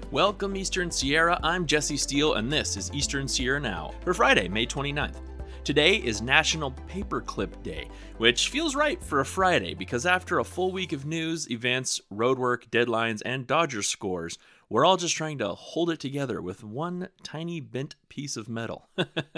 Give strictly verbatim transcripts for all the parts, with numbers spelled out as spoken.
Welcome Eastern Sierra, I'm Jesse Steele and this is Eastern Sierra Now for Friday, May twenty-ninth. Today is National Paperclip Day, which feels right for a Friday because after a full week of news, events, roadwork, deadlines, and Dodgers scores, we're all just trying to hold it together with one tiny bent piece of metal.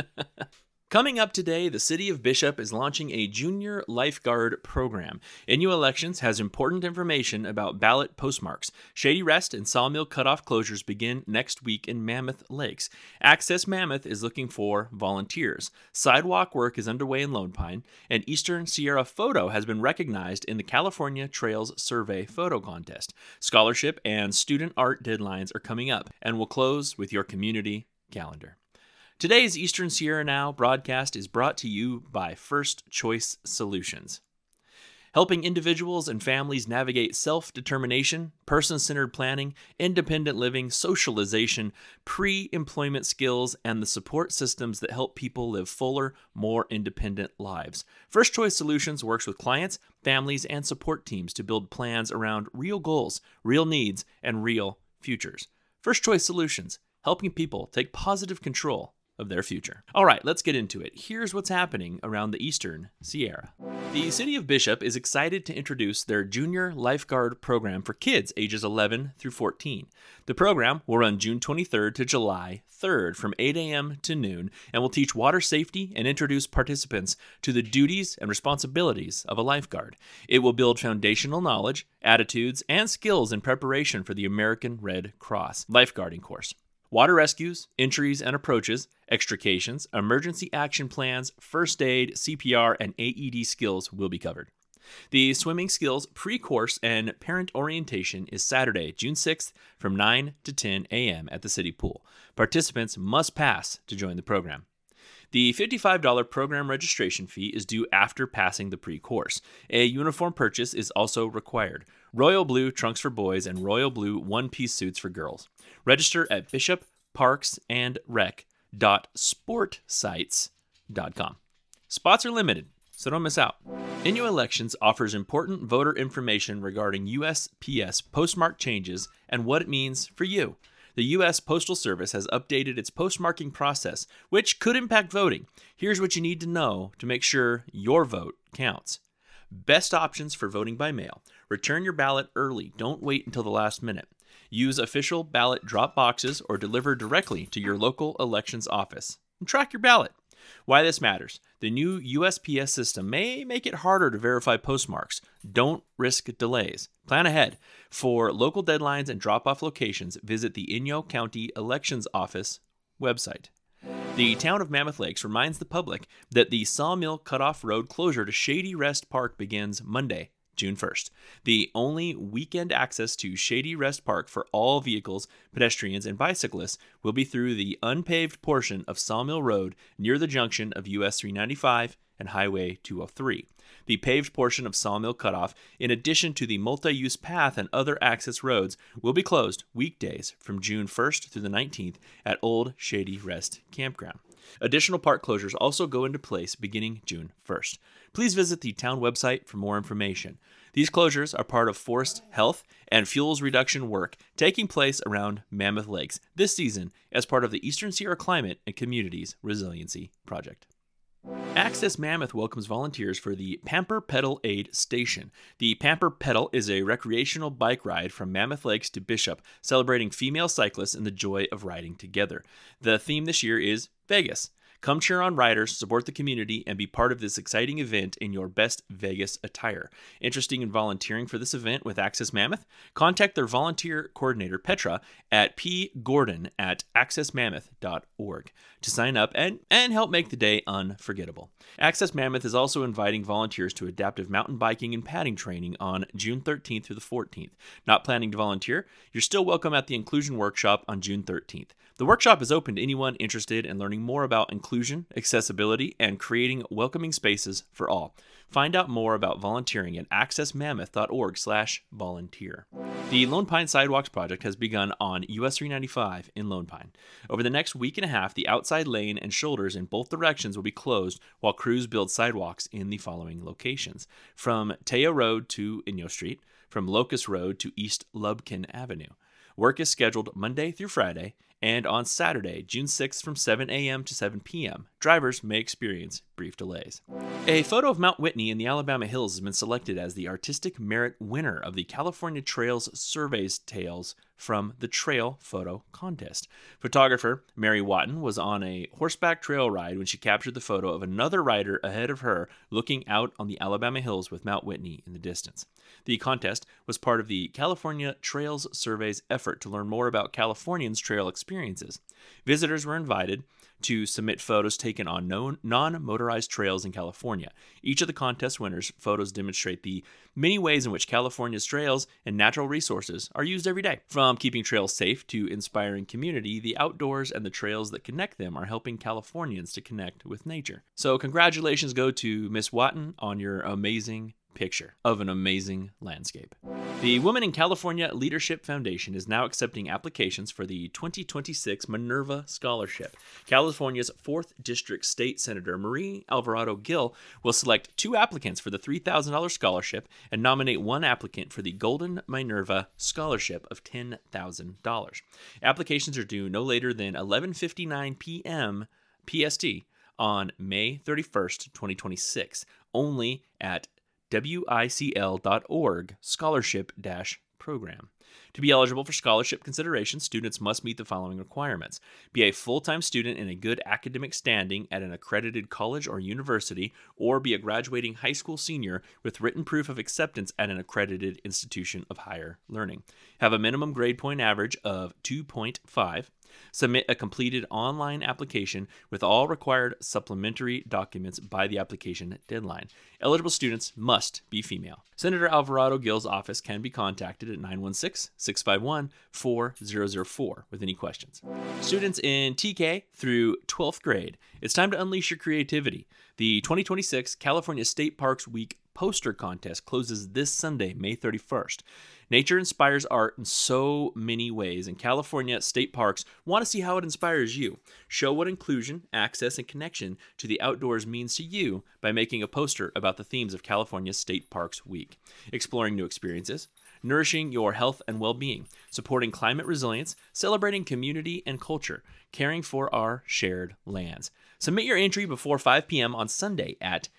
Coming up today, the City of Bishop is launching a junior lifeguard program. N U Elections has important information about ballot postmarks. Shady Rest and Sawmill cutoff closures begin next week in Mammoth Lakes. Access Mammoth is looking for volunteers. Sidewalk work is underway in Lone Pine, and Eastern Sierra Photo has been recognized in the California Trails Survey Photo Contest. Scholarship and student art deadlines are coming up, and will close with your community calendar. Today's Eastern Sierra Now broadcast is brought to you by First Choice Solutions. Helping individuals and families navigate self-determination, person-centered planning, independent living, socialization, pre-employment skills, and the support systems that help people live fuller, more independent lives. First Choice Solutions works with clients, families, and support teams to build plans around real goals, real needs, and real futures. First Choice Solutions, helping people take positive control of their future. All right, let's get into it. Here's what's happening around the Eastern Sierra. The City of Bishop is excited to introduce their junior lifeguard program for kids ages eleven through fourteen. The program will run June twenty-third to July third from eight a.m. to noon and will teach water safety and introduce participants to the duties and responsibilities of a lifeguard. It will build foundational knowledge, attitudes, and skills in preparation for the American Red Cross lifeguarding course. Water rescues, entries and approaches, extrications, emergency action plans, first aid, C P R, and A E D skills will be covered. The swimming skills pre-course and parent orientation is Saturday, June sixth from nine to ten a.m. at the city pool. Participants must pass to join the program. The fifty-five dollars program registration fee is due after passing the pre-course. A uniform purchase is also required. Royal blue trunks for boys and royal blue one-piece suits for girls. Register at bishop parks and rec dot sportsites dot com. Spots are limited, so don't miss out. N U Elections offers important voter information regarding U S P S postmark changes and what it means for you. The U S Postal Service has updated its postmarking process, which could impact voting. Here's what you need to know to make sure your vote counts. Best options for voting by mail. Return your ballot early. Don't wait until the last minute. Use official ballot drop boxes or deliver directly to your local elections office. And track your ballot. Why this matters. The new U S P S system may make it harder to verify postmarks. Don't risk delays. Plan ahead. For local deadlines and drop-off locations, visit the Inyo County Elections Office website. The town of Mammoth Lakes reminds the public that the Sawmill Cutoff Road closure to Shady Rest Park begins Monday, June first. The only weekend access to Shady Rest Park for all vehicles, pedestrians, and bicyclists will be through the unpaved portion of Sawmill Road near the junction of U S three ninety-five and Highway two oh three. The paved portion of Sawmill Cutoff, in addition to the multi-use path and other access roads, will be closed weekdays from June first through the nineteenth at Old Shady Rest Campground. Additional park closures also go into place beginning June first. Please visit the town website for more information. These closures are part of forest health and fuels reduction work taking place around Mammoth Lakes this season as part of the Eastern Sierra Climate and Communities Resiliency Project. Access Mammoth welcomes volunteers for the Pamper Pedal Aid Station. The Pamper Pedal is a recreational bike ride from Mammoth Lakes to Bishop, celebrating female cyclists and the joy of riding together. The theme this year is Vegas. Come cheer on riders, support the community, and be part of this exciting event in your best Vegas attire. Interested in volunteering for this event with Access Mammoth? Contact their volunteer coordinator, Petra, at p gordon at access mammoth dot org to sign up and, and help make the day unforgettable. Access Mammoth is also inviting volunteers to adaptive mountain biking and padding training on June thirteenth through the fourteenth. Not planning to volunteer? You're still welcome at the Inclusion Workshop on June thirteenth. The workshop is open to anyone interested in learning more about inclusion, accessibility, and creating welcoming spaces for all. Find out more about volunteering at access mammoth dot org slash volunteer. The Lone Pine Sidewalks project has begun on U S three ninety-five in Lone Pine. Over the next week and a half, the outside lane and shoulders in both directions will be closed while crews build sidewalks in the following locations. From Teo Road to Inyo Street, from Locust Road to East Lubkin Avenue. Work is scheduled Monday through Friday, and on Saturday, June sixth from seven a.m. to seven p.m. Drivers may experience brief delays. A photo of Mount Whitney in the Alabama hills has been selected as the Artistic Merit winner of the California Trails Surveys Tales from the Trail Photo Contest. Photographer Mary Watton was on a horseback trail ride when she captured the photo of another rider ahead of her looking out on the Alabama hills with Mount Whitney in the distance. The contest was part of the California Trails Surveys effort to learn more about Californians' trail experiences. Visitors were invited to submit photos taken on known non-motorized trails in California. Each of the contest winners' photos demonstrate the many ways in which California's trails and natural resources are used every day. From keeping trails safe to inspiring community, the outdoors and the trails that connect them are helping Californians to connect with nature. So congratulations go to Miss Watton on your amazing picture of an amazing landscape. The Women in California Leadership Foundation is now accepting applications for the twenty twenty-six Minerva Scholarship. California's fourth District State Senator Marie Alvarado Gil will select two applicants for the three thousand dollars scholarship and nominate one applicant for the Golden Minerva Scholarship of ten thousand dollars. Applications are due no later than eleven fifty-nine p.m. P S T on May thirty-first, twenty twenty-six, only at W I C L dot org scholarship dash program. To be eligible for scholarship consideration, students must meet the following requirements: be a full-time student in a good academic standing at an accredited college or university, or be a graduating high school senior with written proof of acceptance at an accredited institution of higher learning. Have a minimum grade point average of two point five. Submit a completed online application with all required supplementary documents by the application deadline. Eligible students must be female. Senator Alvarado Gil's office can be contacted at nine one six, six five one, four zero zero four with any questions. Students in T K through twelfth grade, it's time to unleash your creativity. The twenty twenty-six California State Parks Week poster contest closes this Sunday, May thirty-first. Nature inspires art in so many ways, and California state parks want to see how it inspires you. Show what inclusion, access, and connection to the outdoors means to you by making a poster about the themes of California State Parks Week. Exploring new experiences, nourishing your health and well-being, supporting climate resilience, celebrating community and culture, caring for our shared lands. Submit your entry before five p.m. on Sunday at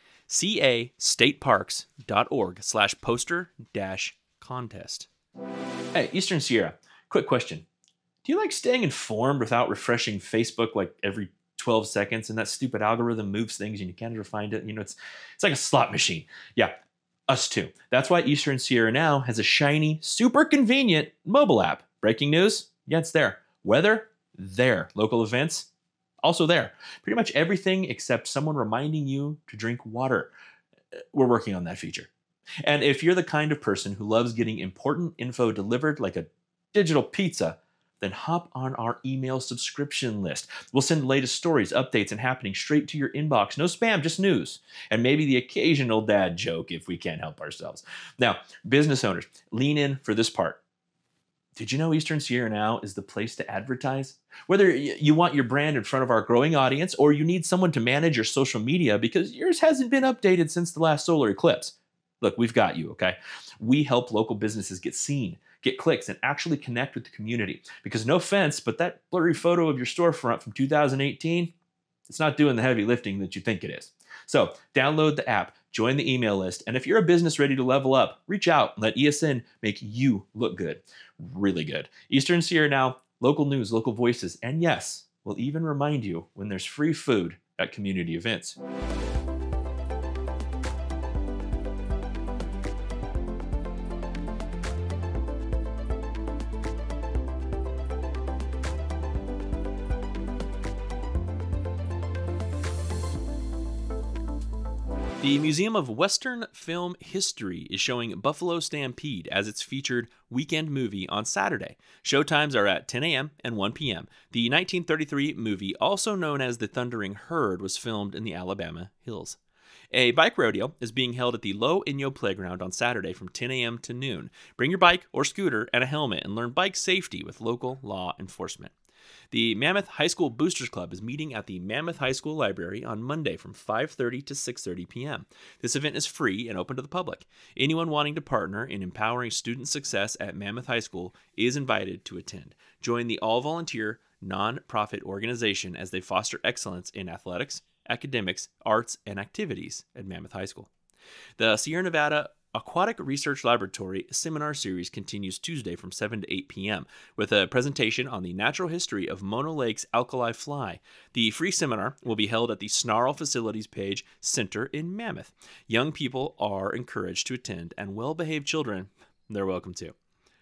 castateparks.org slash poster dash contest. Hey, Eastern Sierra, quick question. Do you like staying informed without refreshing Facebook like every twelve seconds and that stupid algorithm moves things and you can't ever find it? You know, it's it's like a slot machine. Yeah, us too. That's why Eastern Sierra now has a shiny, super convenient mobile app. Breaking news? Yeah, it's there. Weather? There. Local events? Also there. Pretty much everything except someone reminding you to drink water. We're working on that feature. And if you're the kind of person who loves getting important info delivered like a digital pizza, then hop on our email subscription list. We'll send the latest stories, updates, and happenings straight to your inbox. No spam, just news. And maybe the occasional dad joke if we can't help ourselves. Now, business owners, lean in for this part. Did you know Eastern Sierra Now is the place to advertise? Whether you want your brand in front of our growing audience or you need someone to manage your social media because yours hasn't been updated since the last solar eclipse. Look, we've got you, okay? We help local businesses get seen, get clicks, and actually connect with the community. Because no offense, but that blurry photo of your storefront from two thousand eighteen, it's not doing the heavy lifting that you think it is. So download the app, join the email list, and if you're a business ready to level up, reach out and let E S N make you look good. Really good. Eastern Sierra Now, local news, local voices, and yes, we'll even remind you when there's free food at community events. The Museum of Western Film History is showing Buffalo Stampede as its featured weekend movie on Saturday. Showtimes are at ten a.m. and one p.m. The nineteen thirty-three movie, also known as The Thundering Herd, was filmed in the Alabama hills. A bike rodeo is being held at the Low Inyo Playground on Saturday from ten a.m. to noon. Bring your bike or scooter and a helmet and learn bike safety with local law enforcement. The Mammoth High School Boosters Club is meeting at the Mammoth High School Library on Monday from five thirty to six thirty p.m. This event is free and open to the public. Anyone wanting to partner in empowering student success at Mammoth High School is invited to attend. Join the all-volunteer, non-profit organization as they foster excellence in athletics, academics, arts, and activities at Mammoth High School. The Sierra Nevada Aquatic Research Laboratory seminar series continues Tuesday from seven to eight p.m. with a presentation on the natural history of Mono Lake's alkali fly. The free seminar will be held at the Snarl Facilities Page Center in Mammoth. Young people are encouraged to attend, and well-behaved children, they're welcome to.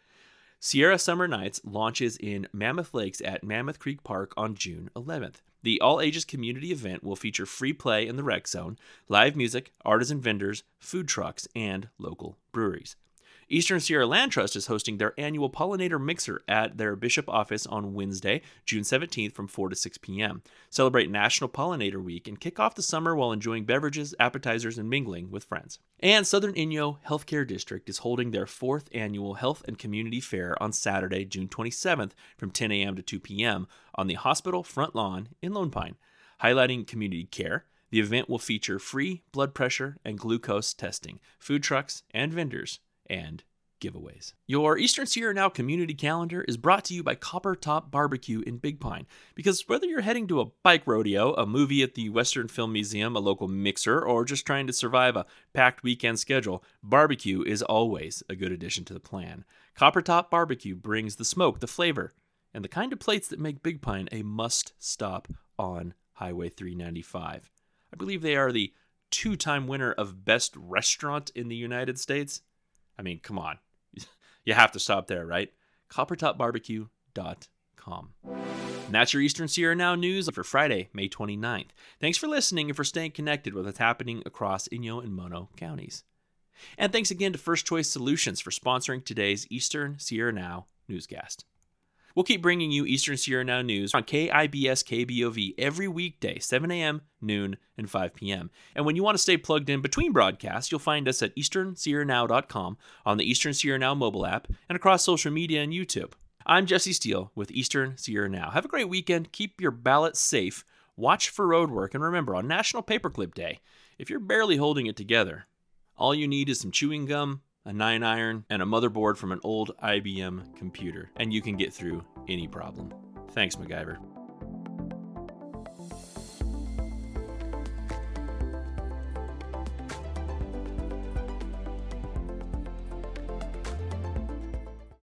Sierra Summer Nights launches in Mammoth Lakes at Mammoth Creek Park on June eleventh. The all-ages community event will feature free play in the rec zone, live music, artisan vendors, food trucks, and local breweries. Eastern Sierra Land Trust is hosting their annual Pollinator Mixer at their Bishop office on Wednesday, June seventeenth from four to six p.m. Celebrate National Pollinator Week and kick off the summer while enjoying beverages, appetizers, and mingling with friends. And Southern Inyo Healthcare District is holding their fourth annual Health and Community Fair on Saturday, June twenty-seventh from ten a.m. to two p.m. on the hospital front lawn in Lone Pine. Highlighting community care, the event will feature free blood pressure and glucose testing, food trucks and vendors, and giveaways. Your Eastern Sierra Now community calendar is brought to you by Copper Top Barbecue in Big Pine. Because whether you're heading to a bike rodeo, a movie at the Western Film Museum, a local mixer, or just trying to survive a packed weekend schedule, barbecue is always a good addition to the plan. Copper Top Barbecue brings the smoke, the flavor, and the kind of plates that make Big Pine a must-stop on Highway three ninety-five. I believe they are the two-time winner of Best Restaurant in the United States. I mean, come on. You have to stop there, right? copper top barbecue dot com. And that's your Eastern Sierra Now news for Friday, May twenty-ninth. Thanks for listening and for staying connected with what's happening across Inyo and Mono counties. And thanks again to First Choice Solutions for sponsoring today's Eastern Sierra Now newscast. We'll keep bringing you Eastern Sierra Now news on K I B S K B O V every weekday, seven a.m., noon, and five p.m. And when you want to stay plugged in between broadcasts, you'll find us at eastern sierra now dot com, on the Eastern Sierra Now mobile app, and across social media and YouTube. I'm Jesse Steele with Eastern Sierra Now. Have a great weekend. Keep your ballot safe. Watch for road work. And remember, on National Paperclip Day, if you're barely holding it together, all you need is some chewing gum, a nine iron, and a motherboard from an old I B M computer, and you can get through any problem. Thanks, MacGyver.